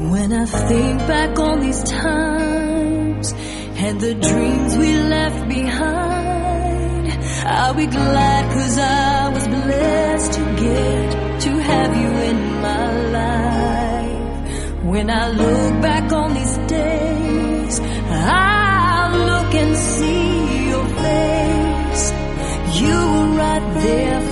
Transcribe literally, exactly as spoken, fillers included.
When I think back on these times and the dreams we left behind, I'll be glad 'cause I was blessed to get to have you in my life. When I look back on these days, I'll look and see your face. You were right there